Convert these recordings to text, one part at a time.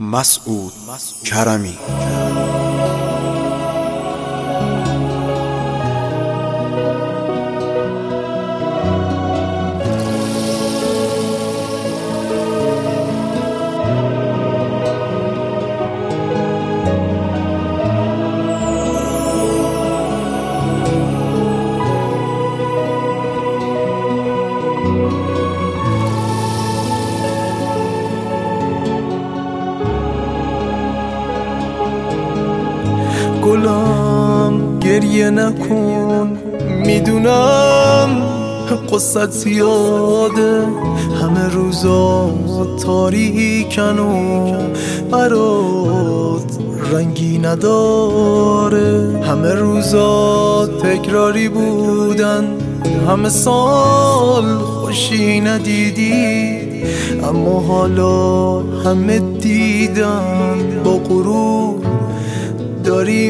مسعود کرمی. گلم گریه نکن، میدونم قصت زیاده، همه روزا تاریکن و برات رنگی نداره، همه روزا تکراری بودن، همه سال خوشی ندیدی، اما حالا همه دیدن با غرور داری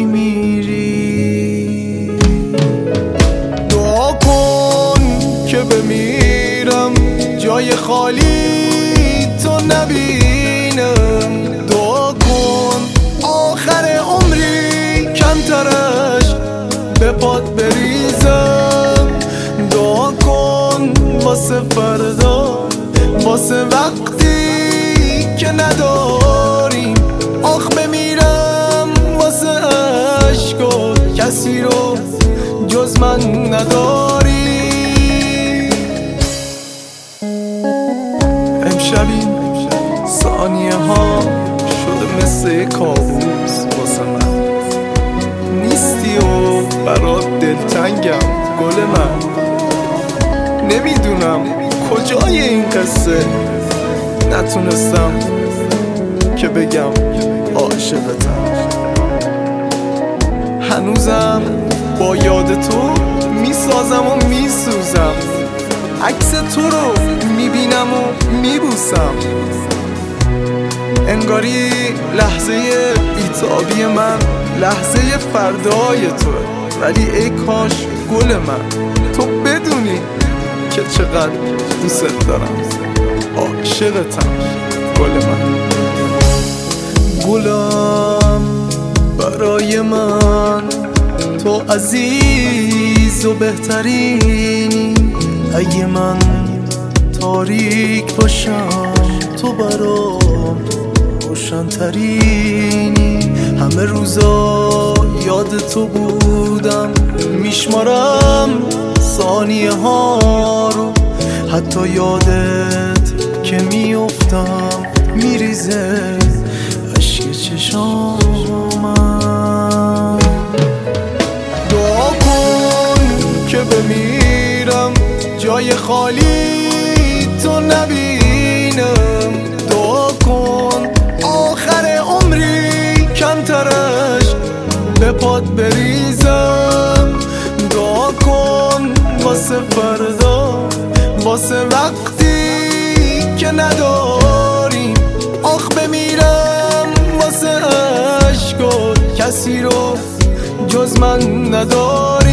میمیری. دعا کن که بمیرم جای خالی تو نبینم، دعا کن آخر عمری کمترش به پات بریزم، دعا کن واسه فردا، واسه وقتی که نداریم، آخ بمیرم واسه عشقات، کسی رو جز من نداری. امشب این ثانیه ها شده مثل کابوس واسه من، نیستی و برات دلتنگم گل من، نمیدونم کجای این قصه، نتونستم که بگم عاشقتم، هنوزم با یاد تو میسازم و میسوزم، عکس تو رو میبینم و میبوسم، انگاری لحظه بیتابی من لحظه فردای توه، ولی ای کاش گل من تو بدونی که چقدر دوست دارم، عاشقتم گل من. گلم برای من تو عزیز و بهترینی، اگه من تاریک باشم تو برام روشن‌ترینی، همه روزا یاد تو بودم، میشمارم ثانیه ها رو، حتی یادت که میافتم میریزه عشق چشامم. دعا کن که بمیرم جای خالی تو نبینم، دعا کن آخر عمری کمترش به پات بریزم، دعا کن واسه فردا، واسه وقتی که نداریم، آخ بمیرم واسه عشقات، کسی رو جز من نداری.